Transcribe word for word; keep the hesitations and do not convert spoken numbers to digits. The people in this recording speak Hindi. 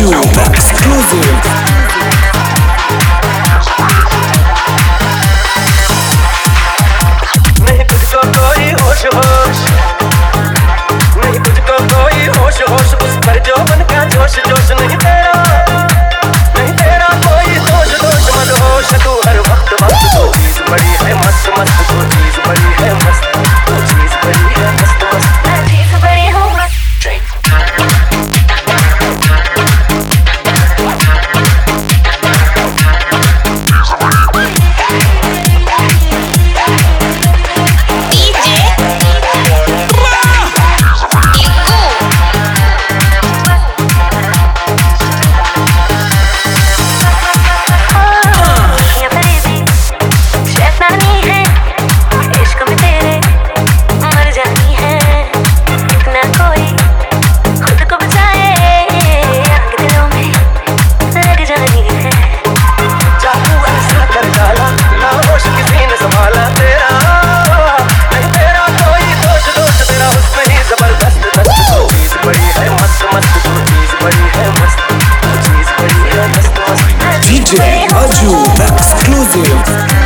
Raju exclusive. नहीं तुझको कोई होश होश, नहीं तुझको कोई होश होश, उस पर जो मन का जोश जोश नहीं तेरा, नहीं तेरा कोई दोष दोष मत होश। तू हर वक्त वक्त तो चीज बड़ी है मस्त मस्त, तो चीज बड़ी है मस्त, तो चीज बड़ी है मस्त मस्त, मैं चीज बड़ी हूँ मस्त। D J Raju exclusive.